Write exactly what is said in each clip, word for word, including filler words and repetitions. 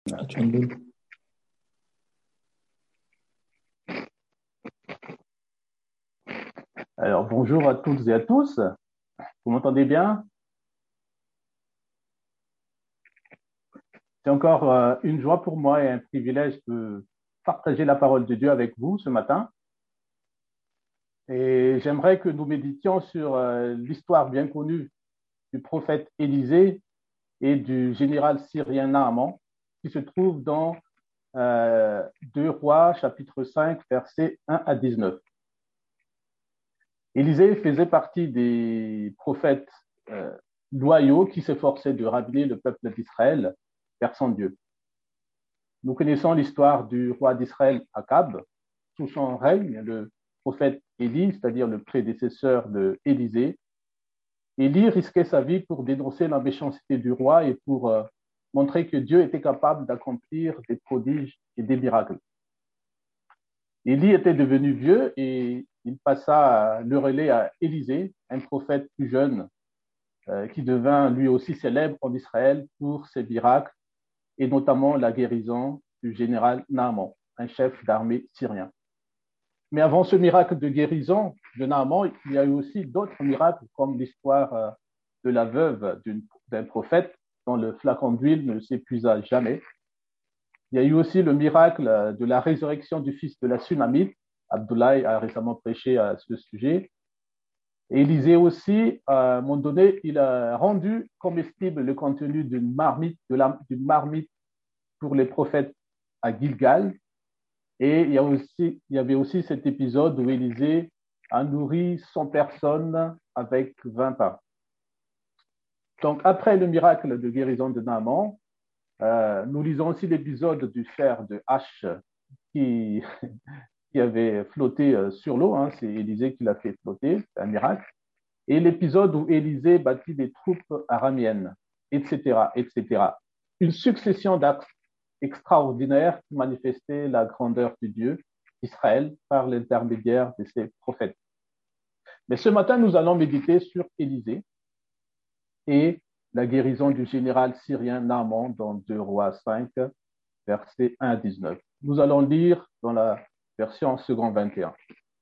Ah, tu as une boule. Alors, bonjour à toutes et à tous. Vous m'entendez bien? C'est encore euh, une joie pour moi et un privilège de partager la parole de Dieu avec vous ce matin. Et j'aimerais que nous méditions sur euh, l'histoire bien connue du prophète Élisée et du général syrien Naaman, qui se trouve dans euh, deux Rois, chapitre cinq, versets un à dix-neuf. Élisée faisait partie des prophètes euh, loyaux qui s'efforçaient de ramener le peuple d'Israël vers son Dieu. Nous connaissons l'histoire du roi d'Israël, Akab. Sous son règne, le prophète Élie, c'est-à-dire le prédécesseur de Élisée, Élie risquait sa vie pour dénoncer la méchanceté du roi et pour euh, montrer que Dieu était capable d'accomplir des prodiges et des miracles. Élie était devenu vieux et il passa le relais à Élisée, un prophète plus jeune, euh, qui devint lui aussi célèbre en Israël pour ses miracles et notamment la guérison du général Naaman, un chef d'armée syrien. Mais avant ce miracle de guérison de Naaman, il y a eu aussi d'autres miracles, comme l'histoire euh, de la veuve d'un prophète dont le flacon d'huile ne s'épuisa jamais. Il y a eu aussi le miracle euh, de la résurrection du fils de la Sunamite. Abdoulaye a récemment prêché à ce sujet. Et Élisée aussi, à un moment donné, il a rendu comestible le contenu d'une marmite, de la, d'une marmite pour les prophètes à Gilgal. Et il y, a aussi, il y avait aussi cet épisode où Élisée a nourri cent personnes avec vingt pains. Donc, après le miracle de guérison de Naaman, euh, nous lisons aussi l'épisode du fer de hache qui, qui avait flotté sur l'eau. Hein, c'est Élisée qui l'a fait flotter, c'est un miracle. Et l'épisode où Élisée bâtit des troupes araméennes, et cetera, et cetera. Une succession d'actes extraordinaires qui manifestaient la grandeur de Dieu, Israël, par l'intermédiaire de ses prophètes. Mais ce matin, nous allons méditer sur Élisée et la guérison du général syrien Naaman dans deux Rois cinq, versets un à dix-neuf. Nous allons lire dans la version second vingt et un.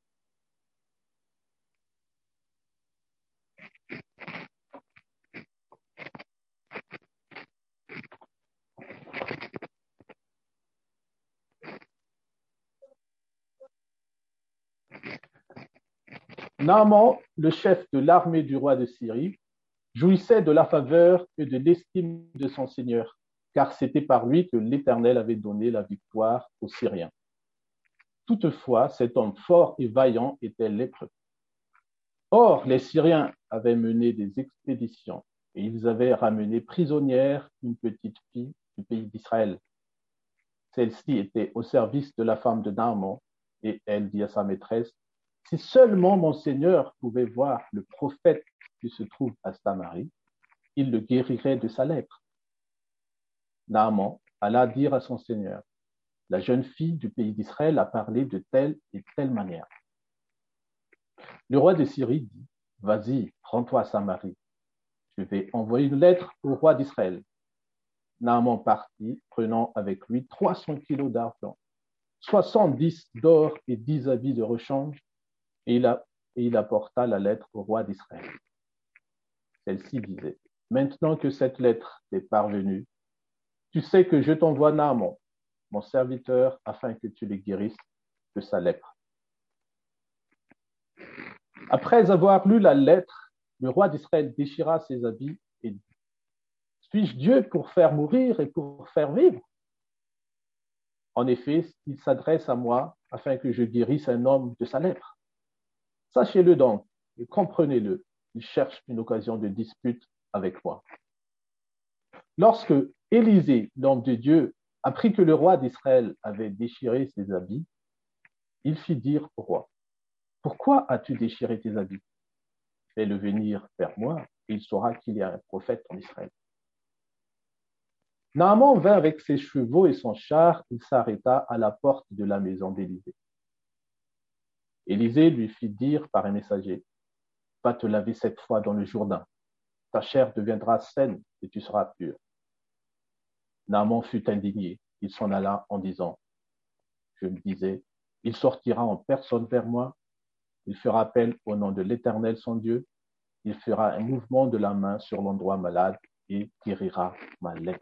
Naaman, le chef de l'armée du roi de Syrie, jouissait de la faveur et de l'estime de son Seigneur, car c'était par lui que l'Éternel avait donné la victoire aux Syriens. Toutefois, cet homme fort et vaillant était lépreux. Or, les Syriens avaient mené des expéditions et ils avaient ramené prisonnière une petite fille du pays d'Israël. Celle-ci était au service de la femme de Naaman et elle dit à sa maîtresse, si seulement mon Seigneur pouvait voir le prophète qui se trouve à Samarie, il le guérirait de sa lèpre. Naaman alla dire à son Seigneur, la jeune fille du pays d'Israël a parlé de telle et telle manière. Le roi de Syrie dit, vas-y, rends-toi à Samarie. Je vais envoyer une lettre au roi d'Israël. Naaman partit, prenant avec lui trois cents kilos d'argent, soixante-dix d'or et dix habits de rechange, et il, a, et il apporta la lettre au roi d'Israël. Celle-ci disait, maintenant que cette lettre t'est parvenue, tu sais que je t'envoie Naaman, mon serviteur, afin que tu le guérisses de sa lèpre. Après avoir lu la lettre, le roi d'Israël déchira ses habits et dit, suis-je Dieu pour faire mourir et pour faire vivre? En effet, il s'adresse à moi afin que je guérisse un homme de sa lèpre. Sachez-le donc et comprenez-le, il cherche une occasion de dispute avec moi. Lorsque Élisée, l'homme de Dieu, apprit que le roi d'Israël avait déchiré ses habits, il fit dire au roi, pourquoi as-tu déchiré tes habits? Fais-le venir vers moi et il saura qu'il y a un prophète en Israël. Naaman vint avec ses chevaux et son char, il s'arrêta à la porte de la maison d'Élisée. Élisée lui fit dire par un messager, va te laver cette fois dans le Jourdain, ta chair deviendra saine et tu seras pur. Naaman fut indigné. Il s'en alla en disant, je me disais, il sortira en personne vers moi, il fera appel au nom de l'Éternel son Dieu, il fera un mouvement de la main sur l'endroit malade et guérira ma lèpre.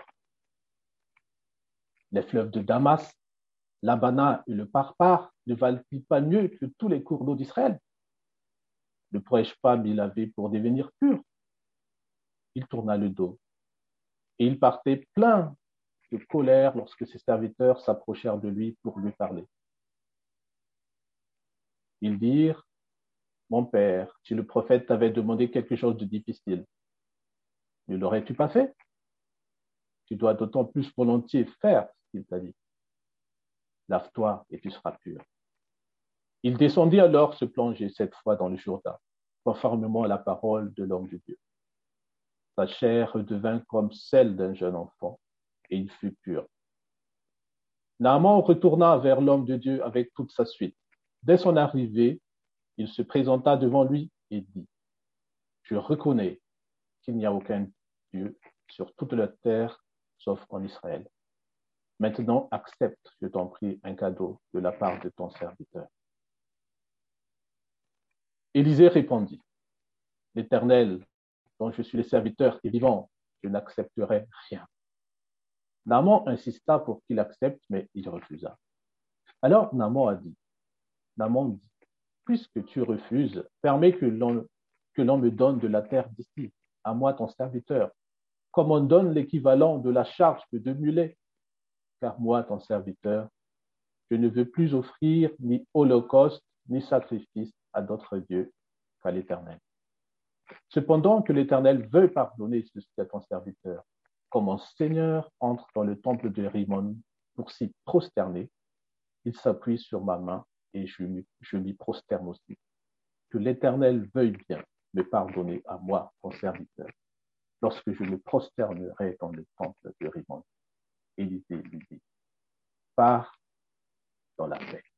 Les fleuves de Damas, l'Abana et le Parpar ne valent-ils pas mieux que tous les cours d'eau d'Israël? Ne pourrais-je pas m'y laver pour devenir pur? Il tourna le dos et il partait plein de colère lorsque ses serviteurs s'approchèrent de lui pour lui parler. Ils dirent, mon père, si le prophète t'avait demandé quelque chose de difficile, ne l'aurais-tu pas fait? Tu dois d'autant plus volontiers faire ce qu'il t'a dit. Lave-toi et tu seras pur. Il descendit alors se plonger cette fois dans le Jourdain, conformément à la parole de l'homme de Dieu. Sa chair redevint comme celle d'un jeune enfant, et il fut pur. Naaman retourna vers l'homme de Dieu avec toute sa suite. Dès son arrivée, il se présenta devant lui et dit, « Je reconnais qu'il n'y a aucun Dieu sur toute la terre, sauf en Israël. Maintenant, accepte, je t'en prie, un cadeau de la part de ton serviteur. » Élisée répondit, « L'Éternel, dont je suis le serviteur est vivant, je n'accepterai rien. » Naaman insista pour qu'il accepte, mais il refusa. Alors Naaman a dit, Naaman dit, puisque tu refuses, permets que l'on, que l'on me donne de la terre d'ici, à moi ton serviteur, comme on donne l'équivalent de la charge de deux mulets, car moi ton serviteur, je ne veux plus offrir ni holocauste, ni sacrifice à d'autres dieux qu'à l'Éternel. Cependant que l'Éternel veuille pardonner ceci à ton serviteur, quand mon Seigneur entre dans le temple de Rimon pour s'y prosterner, il s'appuie sur ma main et je m'y, je m'y prosterne aussi. Que l'Éternel veuille bien me pardonner à moi, ton serviteur, lorsque je me prosternerai dans le temple de Rimon. Élisée lui dit, pars dans la paix.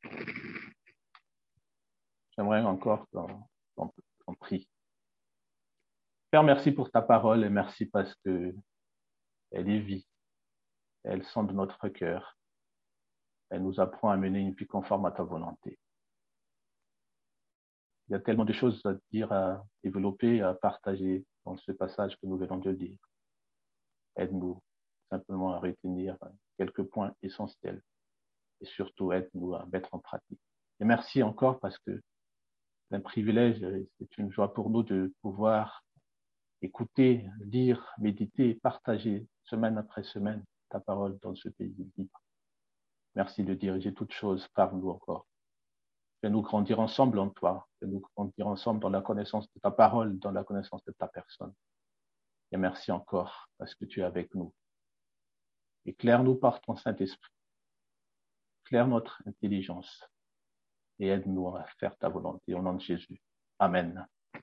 J'aimerais encore t'en, t'en, t'en prier. Père, merci pour ta parole et merci parce que elle est vie, elle sonde notre cœur, elle nous apprend à mener une vie conforme à ta volonté. Il y a tellement de choses à dire, à développer, à partager dans ce passage que nous venons de dire. Aide-nous simplement à retenir quelques points essentiels et surtout aide-nous à mettre en pratique. Et merci encore parce que c'est un privilège, c'est une joie pour nous de pouvoir écouter, lire, méditer, partager semaine après semaine ta parole dans ce pays libre. Merci de diriger toutes choses par nous encore. Fais-nous grandir ensemble en toi. Fais-nous grandir ensemble dans la connaissance de ta parole, dans la connaissance de ta personne. Et merci encore parce que tu es avec nous. Éclaire-nous par ton Saint-Esprit. Éclaire notre intelligence et aide-nous à faire ta volonté au nom de Jésus. Amen.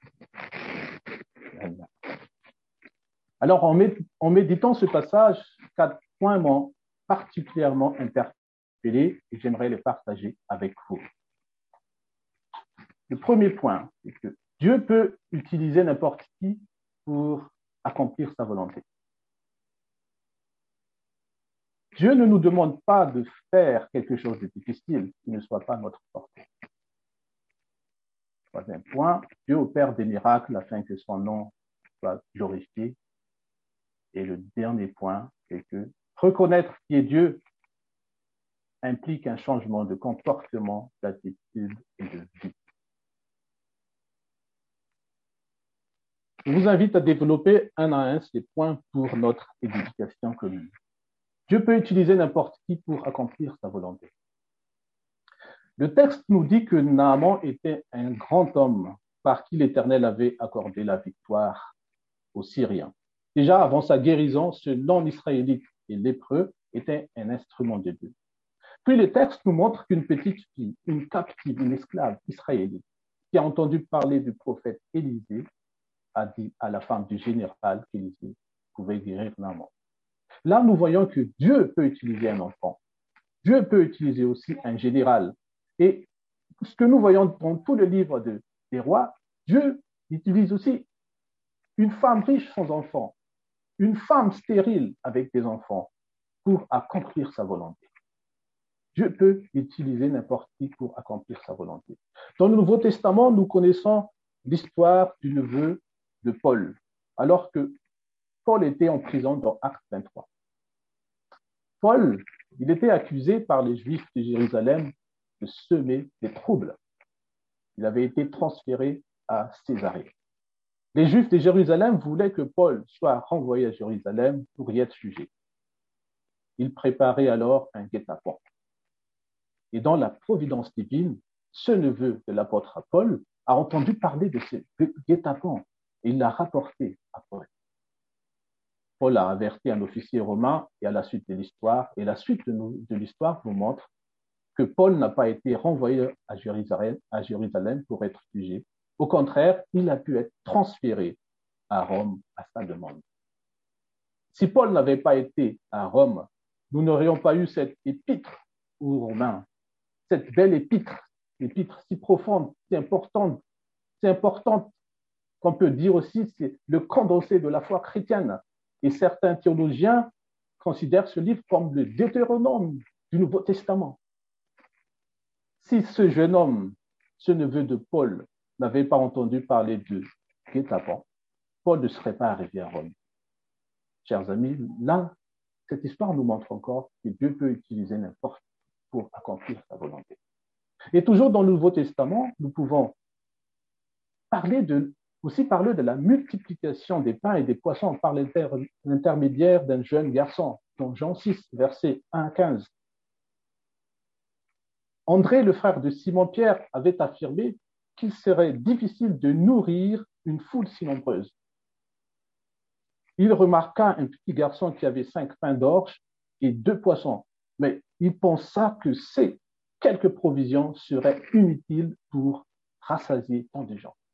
Amen. Alors, en, méd- en méditant ce passage, quatre points m'ont particulièrement interpellé et j'aimerais les partager avec vous. Le premier point, c'est que Dieu peut utiliser n'importe qui pour accomplir sa volonté. Dieu ne nous demande pas de faire quelque chose de difficile qui ne soit pas notre portée. Troisième point, Dieu opère des miracles afin que son nom soit glorifié. Et le dernier point, c'est que reconnaître qui est Dieu implique un changement de comportement, d'attitude et de vie. Je vous invite à développer un à un ces points pour notre édification commune. Dieu peut utiliser n'importe qui pour accomplir sa volonté. Le texte nous dit que Naaman était un grand homme par qui l'Éternel avait accordé la victoire aux Syriens. Déjà, avant sa guérison, ce non-israélite et lépreux était un instrument de Dieu. Puis le texte nous montre qu'une petite fille, une captive, une esclave israélite, qui a entendu parler du prophète Élisée, a dit à la femme du général qu'Élisée pouvait guérir Naaman. Là, nous voyons que Dieu peut utiliser un enfant. Dieu peut utiliser aussi un général. Et ce que nous voyons dans tout le livre de, des rois, Dieu utilise aussi une femme riche sans enfant, une femme stérile avec des enfants, pour accomplir sa volonté. Dieu peut utiliser n'importe qui pour accomplir sa volonté. Dans le Nouveau Testament, nous connaissons l'histoire du neveu de Paul, alors que Paul était en prison dans Actes vingt-trois. Paul, il était accusé par les Juifs de Jérusalem de semer des troubles. Il avait été transféré à Césarée. Les Juifs de Jérusalem voulaient que Paul soit renvoyé à Jérusalem pour y être jugé. Ils préparaient alors un guet-apens. Et dans la providence divine, ce neveu de l'apôtre Paul a entendu parler de ce guet-apens et il l'a rapporté à Paul. Paul a averti un officier romain et à la suite de l'histoire, et la suite de, nous, de l'histoire nous montre que Paul n'a pas été renvoyé à Jérusalem, à Jérusalem pour être jugé. Au contraire, il a pu être transféré à Rome à sa demande. Si Paul n'avait pas été à Rome, nous n'aurions pas eu cette épître aux Romains, cette belle épître, épître si profonde, si importante, si importante qu'on peut dire aussi c'est le condensé de la foi chrétienne. Et certains théologiens considèrent ce livre comme le Deutéronome du Nouveau Testament. Si ce jeune homme, ce neveu de Paul, n'avait pas entendu parler de guet-apens, Paul ne serait pas arrivé à Rome. Chers amis, là, cette histoire nous montre encore que Dieu peut utiliser n'importe qui pour accomplir sa volonté. Et toujours dans le Nouveau Testament, nous pouvons parler de, aussi parler de la multiplication des pains et des poissons par l'intermédiaire d'un jeune garçon, dans Jean six, versets un à quinze. André, le frère de Simon-Pierre, avait affirmé qu'il serait difficile de nourrir une foule si nombreuse. Il remarqua un petit garçon qui avait cinq pains d'orge et deux poissons, mais il pensa que ces quelques provisions seraient inutiles pour rassasier tant de gens.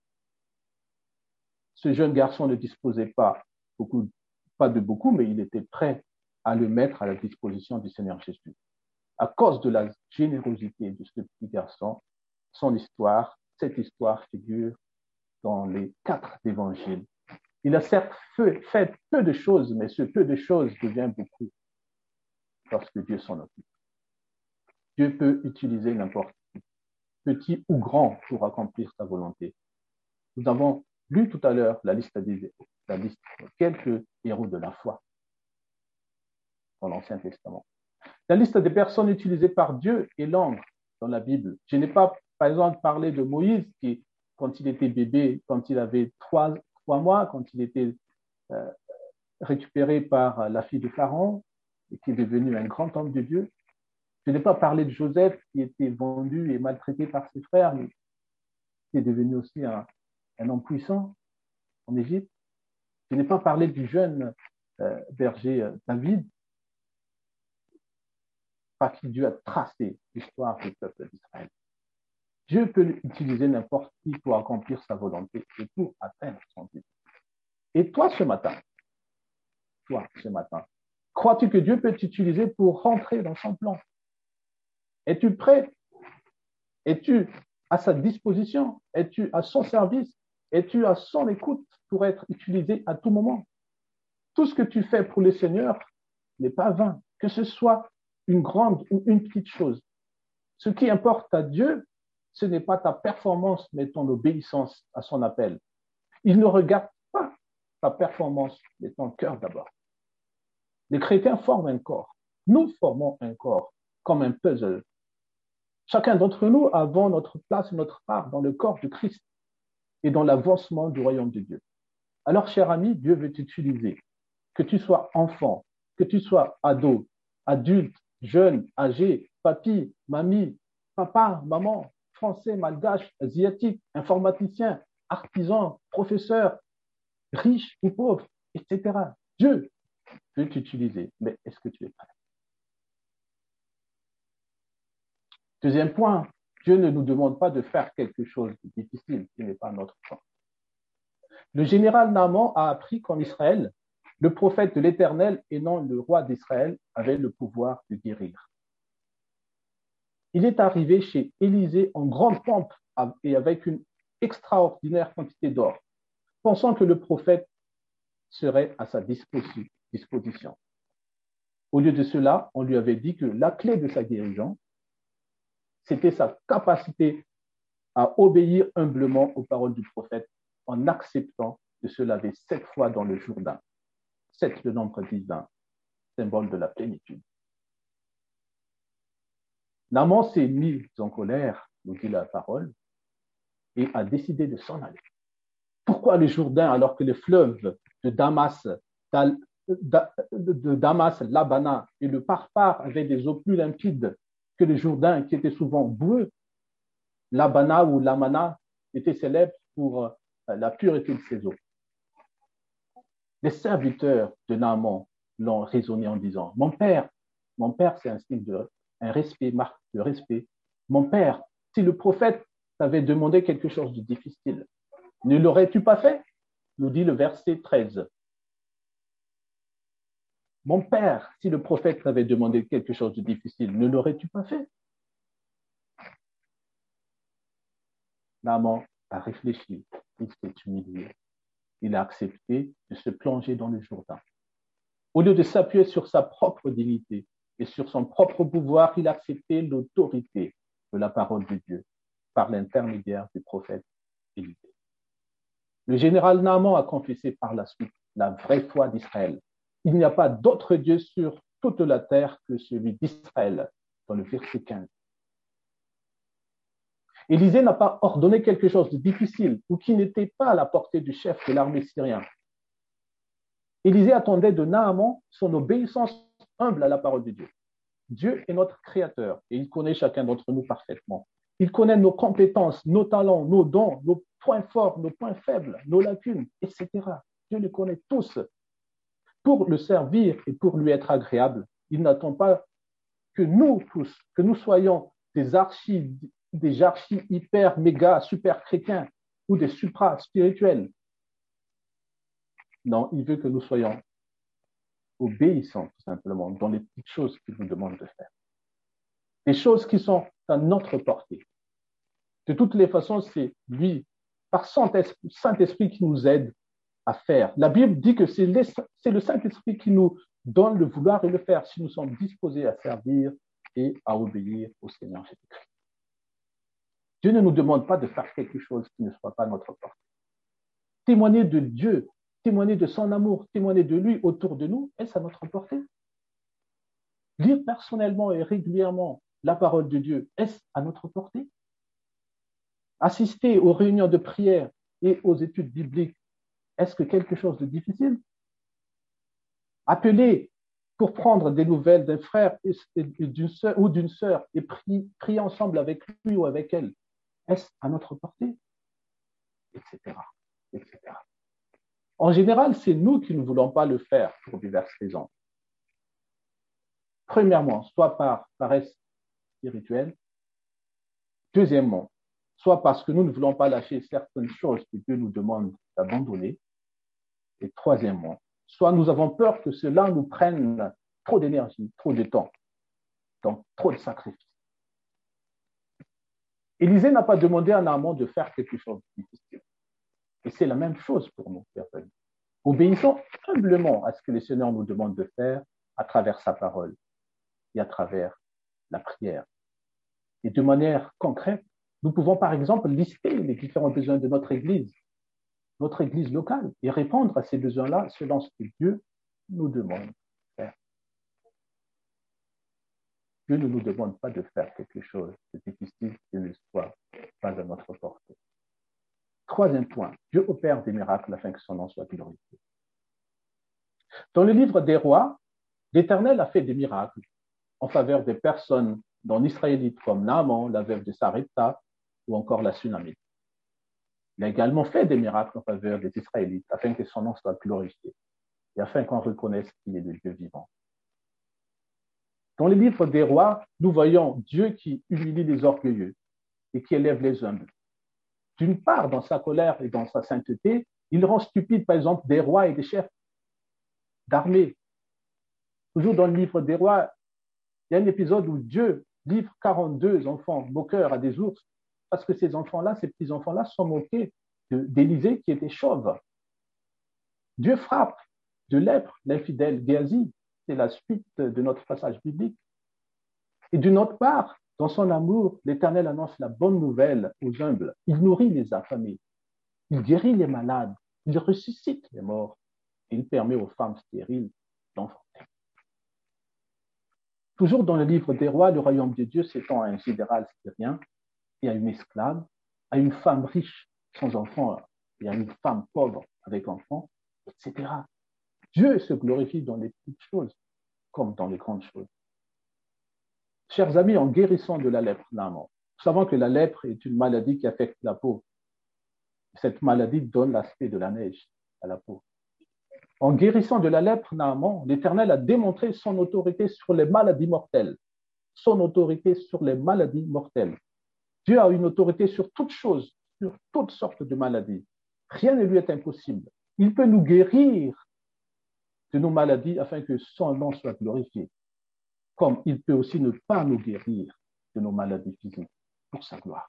Ce jeune garçon ne disposait pas, beaucoup, pas de beaucoup, mais il était prêt à le mettre à la disposition du Seigneur Jésus. À cause de la générosité de ce petit garçon, son histoire, cette histoire figure dans les quatre évangiles. Il a certes fait peu de choses, mais ce peu de choses devient beaucoup lorsque Dieu s'en occupe. Dieu peut utiliser n'importe qui, petit ou grand, pour accomplir sa volonté. Nous avons lu tout à l'heure la liste des la liste de quelques héros de la foi dans l'Ancien Testament. La liste des personnes utilisées par Dieu est longue dans la Bible. Je n'ai pas, par exemple, parlé de Moïse qui, quand il était bébé, quand il avait trois, trois mois, quand il était euh, récupéré par la fille de Pharaon et qui est devenu un grand homme de Dieu. Je n'ai pas parlé de Joseph qui était vendu et maltraité par ses frères, mais qui est devenu aussi un, un homme puissant en Égypte. Je n'ai pas parlé du jeune euh, berger euh, David, par qui Dieu a tracé l'histoire du peuple d'Israël. Dieu peut utiliser n'importe qui pour accomplir sa volonté et pour atteindre son but. Et toi, ce matin, toi, ce matin, crois-tu que Dieu peut t'utiliser pour rentrer dans son plan? Es-tu prêt? Es-tu à sa disposition? Es-tu à son service? Es-tu à son écoute pour être utilisé à tout moment? Tout ce que tu fais pour le Seigneur n'est pas vain, que ce soit une grande ou une petite chose. Ce qui importe à Dieu, ce n'est pas ta performance, mais ton obéissance à son appel. Il ne regarde pas ta performance, mais ton cœur d'abord. Les chrétiens forment un corps. Nous formons un corps comme un puzzle. Chacun d'entre nous avons notre place, notre part dans le corps de Christ et dans l'avancement du royaume de Dieu. Alors, cher ami, Dieu veut t'utiliser. Que tu sois enfant, que tu sois ado, adulte, jeune, âgé, papy, mamie, papa, maman, français, malgache, asiatique, informaticien, artisan, professeur, riche ou pauvre, et cetera. Dieu veut t'utiliser, mais est-ce que tu es prêt? Deuxième point, Dieu ne nous demande pas de faire quelque chose de difficile qui n'est pas notre temps. Le général Naaman a appris qu'en Israël, le prophète de l'Éternel et non le roi d'Israël avait le pouvoir de guérir. Il est arrivé chez Élisée en grande pompe et avec une extraordinaire quantité d'or, pensant que le prophète serait à sa disposition. Au lieu de cela, on lui avait dit que la clé de sa guérison, c'était sa capacité à obéir humblement aux paroles du prophète en acceptant de se laver sept fois dans le Jourdain. Sept, le nombre divin, symbole de la plénitude. Naaman s'est mis en colère, nous dit la parole, et a décidé de s'en aller. Pourquoi le Jourdain alors que le fleuve de Damas, de Damas, l'Abana et le Parpar avaient des eaux plus limpides que le Jourdain qui était souvent boueux? L'Abana ou l'Amana était célèbre pour la pureté de ses eaux. Les serviteurs de Naaman l'ont raisonné en disant, mon père, mon père, c'est un signe de un respect, marque de respect. Mon père, si le prophète t'avait demandé quelque chose de difficile, ne l'aurais-tu pas fait? Nous dit le verset treize. Mon père, si le prophète t'avait demandé quelque chose de difficile, ne l'aurais-tu pas fait? Naaman a réfléchi, il s'est humilié. Il a accepté de se plonger dans le Jourdain. Au lieu de s'appuyer sur sa propre dignité et sur son propre pouvoir, il a accepté l'autorité de la parole de Dieu par l'intermédiaire du prophète Élisée. Le général Naaman a confessé par la suite la vraie foi d'Israël. Il n'y a pas d'autre Dieu sur toute la terre que celui d'Israël, dans le verset quinze. Élisée n'a pas ordonné quelque chose de difficile ou qui n'était pas à la portée du chef de l'armée syrienne. Élisée attendait de Naaman son obéissance humble à la parole de Dieu. Dieu est notre créateur et il connaît chacun d'entre nous parfaitement. Il connaît nos compétences, nos talents, nos dons, nos points forts, nos points faibles, nos lacunes, et cetera. Dieu les connaît tous. Pour le servir et pour lui être agréable, il n'attend pas que nous tous, que nous soyons des archis, des archis hyper, méga, super chrétiens ou des supra spirituels. Non, il veut que nous soyons obéissants, tout simplement, dans les petites choses qu'il nous demande de faire. Les choses qui sont à notre portée. De toutes les façons, c'est lui, par Saint-Esprit, qui nous aide à faire. La Bible dit que c'est le Saint-Esprit qui nous donne le vouloir et le faire si nous sommes disposés à servir et à obéir au Seigneur Jésus-Christ. Dieu ne nous demande pas de faire quelque chose qui ne soit pas notre portée. Témoigner de Dieu, témoigner de son amour, témoigner de lui autour de nous, est-ce à notre portée? Lire personnellement et régulièrement la parole de Dieu, est-ce à notre portée? Assister aux réunions de prière et aux études bibliques, est-ce que quelque chose de difficile? Appeler pour prendre des nouvelles d'un frère et d'une sœur ou d'une sœur et prier, prier ensemble avec lui ou avec elle, est-ce à notre portée? Etc. etc. En général, c'est nous qui ne voulons pas le faire pour diverses raisons. Premièrement, soit par paresse spirituelle. Deuxièmement, soit parce que nous ne voulons pas lâcher certaines choses que Dieu nous demande d'abandonner. Et troisièmement, soit nous avons peur que cela nous prenne trop d'énergie, trop de temps, donc trop de sacrifices. Élisée n'a pas demandé à Naaman de faire quelque chose de difficile. Et c'est la même chose pour nous, personne. Obéissons humblement à ce que le Seigneur nous demande de faire à travers sa parole et à travers la prière. Et de manière concrète, nous pouvons par exemple lister les différents besoins de notre Église, notre Église locale, et répondre à ces besoins-là selon ce que Dieu nous demande de faire. Dieu ne nous demande pas de faire quelque chose de difficile qui ne soit pas à notre portée. Troisième point, Dieu opère des miracles afin que son nom soit glorifié. Dans le livre des rois, l'Éternel a fait des miracles en faveur des personnes non israélites comme Naaman, la veuve de Sarepta, ou encore la Sunamite. Il a également fait des miracles en faveur des Israélites afin que son nom soit glorifié et afin qu'on reconnaisse qu'il est le Dieu vivant. Dans le livre des rois, nous voyons Dieu qui humilie les orgueilleux et qui élève les humbles. D'une part, dans sa colère et dans sa sainteté, il rend stupides, par exemple, des rois et des chefs d'armée. Toujours dans le livre des rois, il y a un épisode où Dieu livre quarante-deux enfants moqueurs à des ours parce que ces enfants-là, ces petits-enfants-là, sont moqués d'Élisée qui était chauve. Dieu frappe de lèpre l'infidèle Géasi c'est la suite de notre passage biblique. Et d'une autre part, dans son amour, l'Éternel annonce la bonne nouvelle aux humbles. Il nourrit les affamés, il guérit les malades, il ressuscite les morts, et il permet aux femmes stériles d'enfanter. Toujours dans le livre des rois, le royaume de Dieu s'étend à un général syrien et à une esclave, à une femme riche sans enfant et à une femme pauvre avec enfant, et cetera. Dieu se glorifie dans les petites choses comme dans les grandes choses. Chers amis, en guérissant de la lèpre, Naaman, nous savons que la lèpre est une maladie qui affecte la peau. Cette maladie donne l'aspect de la neige à la peau. En guérissant de la lèpre, Naaman, l'Éternel a démontré son autorité sur les maladies mortelles. Son autorité sur les maladies mortelles. Dieu a une autorité sur toutes choses, sur toutes sortes de maladies. Rien ne lui est impossible. Il peut nous guérir de nos maladies afin que son nom soit glorifié. Comme il peut aussi ne pas nous guérir de nos maladies physiques pour sa gloire.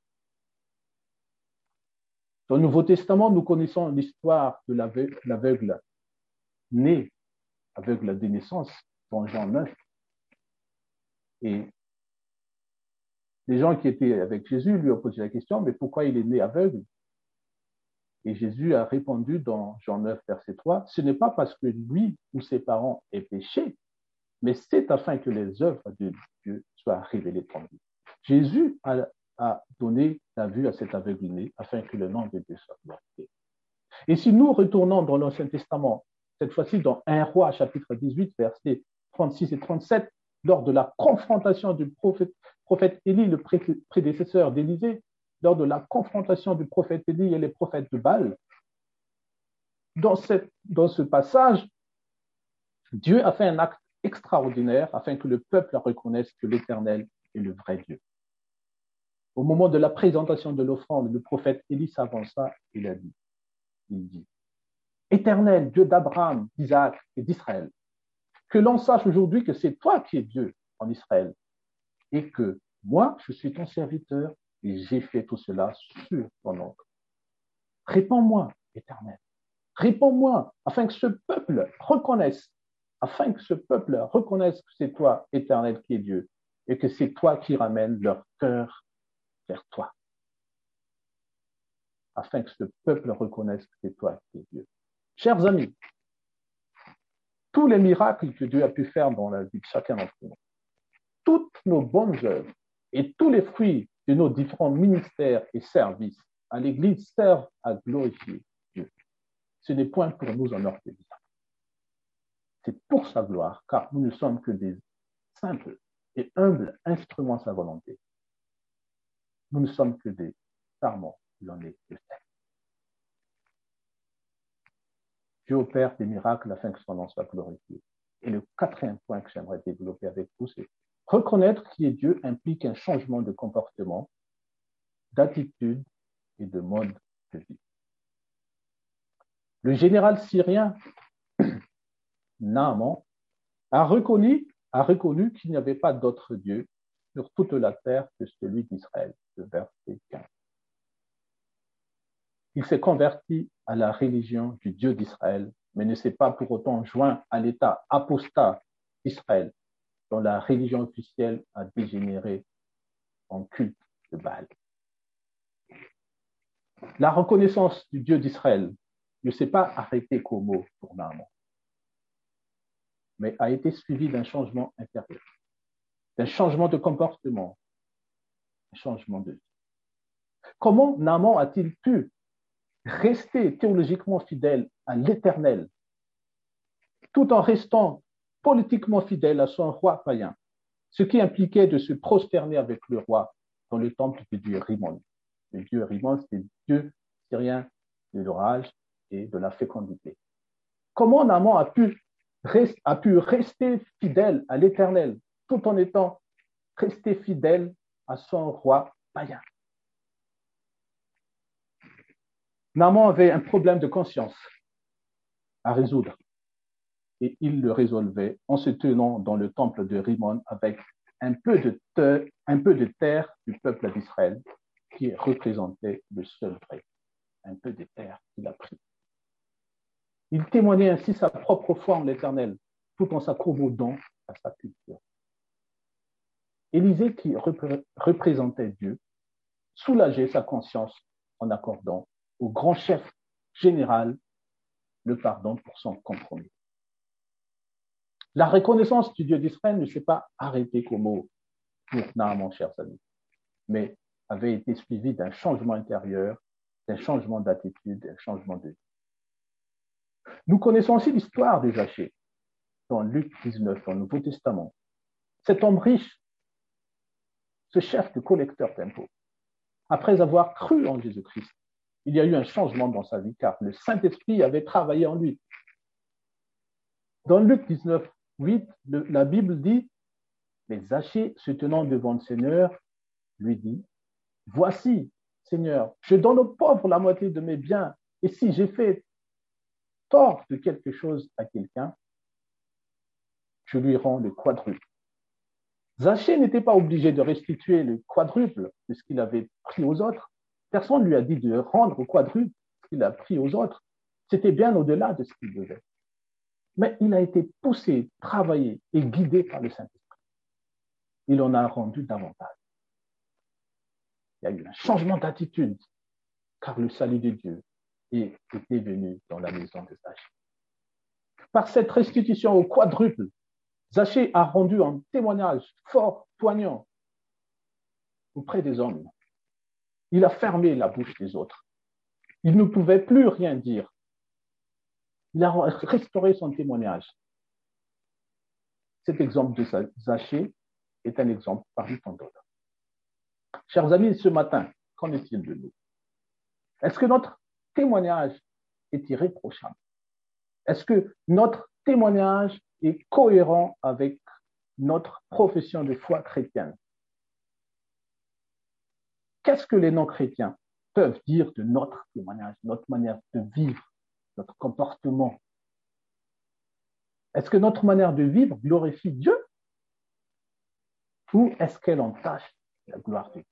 Dans le Nouveau Testament, nous connaissons l'histoire de l'aveugle né aveugle de naissance dans Jean neuf. Et les gens qui étaient avec Jésus lui ont posé la question, mais pourquoi il est né aveugle? Et Jésus a répondu dans Jean neuf, verset trois, ce n'est pas parce que lui ou ses parents aient péché, mais c'est afin que les œuvres de Dieu soient révélées en lui. Jésus a, a donné la vue à cet aveugle-né afin que le nom de Dieu soit glorifié. Et si nous retournons dans l'Ancien Testament, cette fois-ci dans un roi, chapitre dix-huit, versets trente-six et trente-sept, lors de la confrontation du prophète, prophète Élie, le prédécesseur d'Élisée, lors de la confrontation du prophète Élie et les prophètes de Baal, dans, cette, dans ce passage, Dieu a fait un acte extraordinaire afin que le peuple reconnaisse que l'Éternel est le vrai Dieu. Au moment de la présentation de l'offrande, le prophète Élie s'avança et il a dit, il dit, Éternel, Dieu d'Abraham, d'Isaac et d'Israël, que l'on sache aujourd'hui que c'est toi qui es Dieu en Israël et que moi, je suis ton serviteur et j'ai fait tout cela sur ton nom. Réponds-moi, Éternel, réponds-moi afin que ce peuple reconnaisse, afin que ce peuple reconnaisse que c'est toi, Éternel, qui es Dieu et que c'est toi qui ramènes leur cœur vers toi. Afin que ce peuple reconnaisse que c'est toi qui es Dieu. Chers amis, tous les miracles que Dieu a pu faire dans la vie de chacun d'entre nous, toutes nos bonnes œuvres et tous les fruits de nos différents ministères et services à l'Église servent à glorifier Dieu. Ce n'est point pour nous enorgueillir. C'est pour sa gloire, car nous ne sommes que des simples et humbles instruments de sa volonté. Nous ne sommes que des sarments, il en est le fait. Dieu opère des miracles afin que son nom soit glorifié. Et le quatrième point que j'aimerais développer avec vous, c'est reconnaître qui est Dieu implique un changement de comportement, d'attitude et de mode de vie. Le général syrien Naaman a reconnu, a reconnu qu'il n'y avait pas d'autre Dieu sur toute la terre que celui d'Israël, le verset quinze. Il s'est converti à la religion du Dieu d'Israël, mais ne s'est pas pour autant joint à l'état apostat d'Israël, dont la religion officielle a dégénéré en culte de Baal. La reconnaissance du Dieu d'Israël ne s'est pas arrêtée qu'au mot pour Naaman, mais a été suivie d'un changement intérieur, d'un changement de comportement, d'un changement de vie. Comment Naaman a-t-il pu rester théologiquement fidèle à l'Éternel, tout en restant politiquement fidèle à son roi païen, ce qui impliquait de se prosterner avec le roi dans le temple du dieu Rimon. Le dieu Rimon, c'est le dieu syrien de l'orage et de la fécondité. Comment Naaman a pu, rest, a pu rester fidèle à l'Éternel, tout en étant resté fidèle à son roi païen? Naaman avait un problème de conscience à résoudre et il le résolvait en se tenant dans le temple de Rimon avec un peu de, te, un peu de terre du peuple d'Israël qui représentait le seul vrai, un peu de terre qu'il a pris. Il témoignait ainsi sa propre foi en l'Éternel tout en s'accommodant à sa culture. Élisée, qui repré- représentait Dieu, soulageait sa conscience en accordant au grand chef général le pardon pour son compromis. La reconnaissance du Dieu d'Israël ne s'est pas arrêtée qu'au mot pour Naaman, chers amis, mais avait été suivie d'un changement intérieur, d'un changement d'attitude, d'un changement de vie. Nous connaissons aussi l'histoire de Zachée dans Luc dix-neuf, dans le Nouveau Testament. Cet homme riche, ce chef de collecteur d'impôts, après avoir cru en Jésus-Christ, il y a eu un changement dans sa vie car le Saint-Esprit avait travaillé en lui. Dans Luc dix-neuf, huit, le, la Bible dit, mais Zachée, se tenant devant le Seigneur, lui dit, voici, Seigneur, je donne aux pauvres la moitié de mes biens, et si j'ai fait tort de quelque chose à quelqu'un, je lui rends le quadruple. Zachée n'était pas obligé de restituer le quadruple de ce qu'il avait pris aux autres. Personne ne lui a dit de rendre au quadruple ce qu'il a pris aux autres. C'était bien au-delà de ce qu'il devait. Mais il a été poussé, travaillé et guidé par le Saint-Esprit. Il en a rendu davantage. Il y a eu un changement d'attitude, car le salut de Dieu était venu dans la maison de Zachée. Par cette restitution au quadruple, Zachée a rendu un témoignage fort, poignant auprès des hommes. Il a fermé la bouche des autres. Il ne pouvait plus rien dire. Il a restauré son témoignage. Cet exemple de Zachée est un exemple parmi tant d'autres. Chers amis, ce matin, qu'en est-il de nous? Est-ce que notre témoignage est irréprochable? Est-ce que notre témoignage est cohérent avec notre profession de foi chrétienne? Qu'est-ce que les non-chrétiens peuvent dire de notre témoignage, notre manière de vivre, notre comportement? Est-ce que notre manière de vivre glorifie Dieu? Ou est-ce qu'elle entache la gloire de Dieu?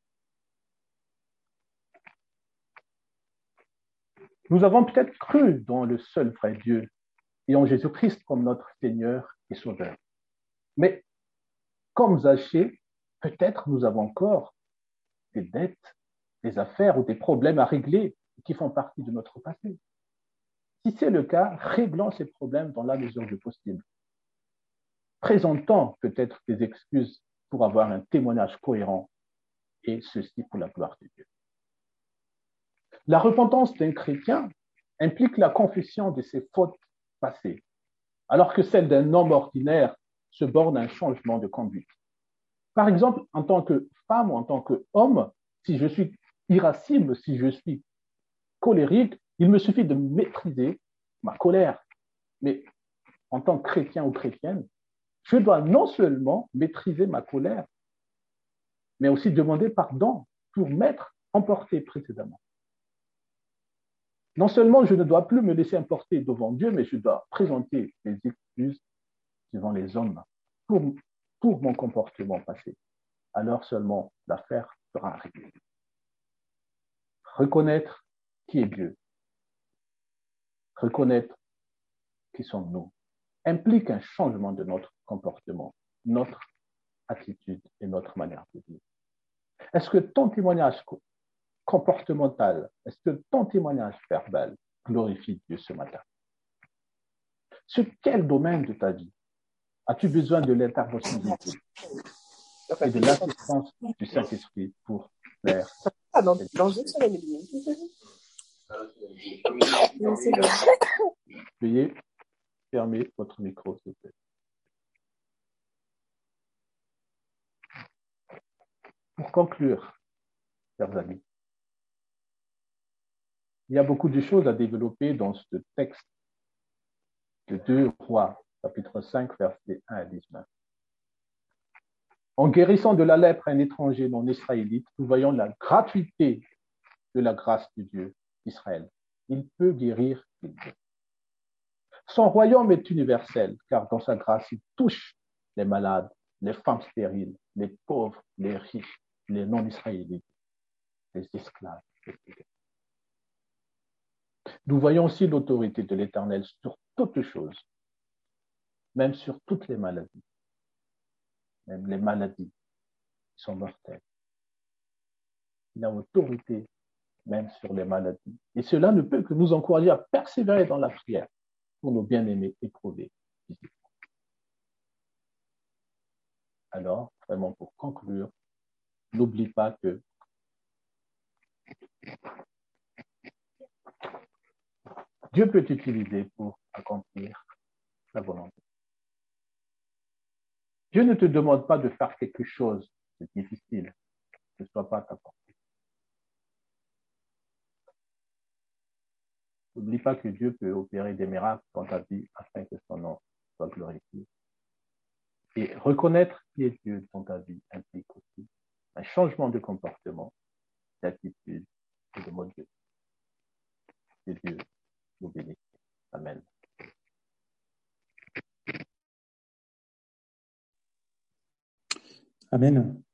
Nous avons peut-être cru dans le seul vrai Dieu et en Jésus-Christ comme notre Seigneur et Sauveur. Mais comme Zachée, peut-être nous avons encore des dettes, des affaires ou des problèmes à régler qui font partie de notre passé. Si c'est le cas, réglons ces problèmes dans la mesure du possible. Présentons peut-être des excuses pour avoir un témoignage cohérent et ceci pour la gloire de Dieu. La repentance d'un chrétien implique la confession de ses fautes passées, alors que celle d'un homme ordinaire se borne à un changement de conduite. Par exemple, en tant que femme ou en tant qu'homme, si je suis irascible, si je suis colérique, il me suffit de maîtriser ma colère. Mais en tant que chrétien ou chrétienne, je dois non seulement maîtriser ma colère, mais aussi demander pardon pour m'être emporté précédemment. Non seulement je ne dois plus me laisser emporter devant Dieu, mais je dois présenter mes excuses devant les hommes pour, pour mon comportement passé. Alors seulement l'affaire sera réglée. Reconnaître qui est Dieu, reconnaître qui sommes-nous, implique un changement de notre comportement, notre attitude et notre manière de vivre. Est-ce que ton témoignage comportemental, est-ce que ton témoignage verbal glorifie Dieu ce matin? Sur quel domaine de ta vie as-tu besoin de l'intervention de Dieu et de l'assistance du Saint-Esprit pour faire? Ah, dans, dans une semaine et demie. Veuillez fermer votre micro, s'il vous plaît. Pour conclure, chers amis, il y a beaucoup de choses à développer dans ce texte de deux Rois, chapitre cinq, versets un à dix-neuf. En guérissant de la lèpre un étranger non israélite, nous voyons la gratuité de la grâce de Dieu d'Israël. Il peut guérir qui veut. Son royaume est universel, car dans sa grâce, il touche les malades, les femmes stériles, les pauvres, les riches, les non-israélites, les esclaves. Nous voyons aussi l'autorité de l'Éternel sur toutes choses. même sur toutes les maladies, même les maladies qui sont mortelles. Il a autorité même sur les maladies. Et cela ne peut que nous encourager à persévérer dans la prière pour nos bien-aimés éprouvés physiquement. Alors, vraiment pour conclure, n'oublie pas que Dieu peut t'utiliser pour accomplir sa volonté. Dieu ne te demande pas de faire quelque chose de difficile, que ce ne soit pas ta portée. N'oublie pas que Dieu peut opérer des miracles dans ta vie afin que son nom soit glorifié. Et reconnaître qui est Dieu dans ta vie implique aussi un changement de comportement, d'attitude et de mode de vie. Que Dieu nous bénisse. Amen. Amen.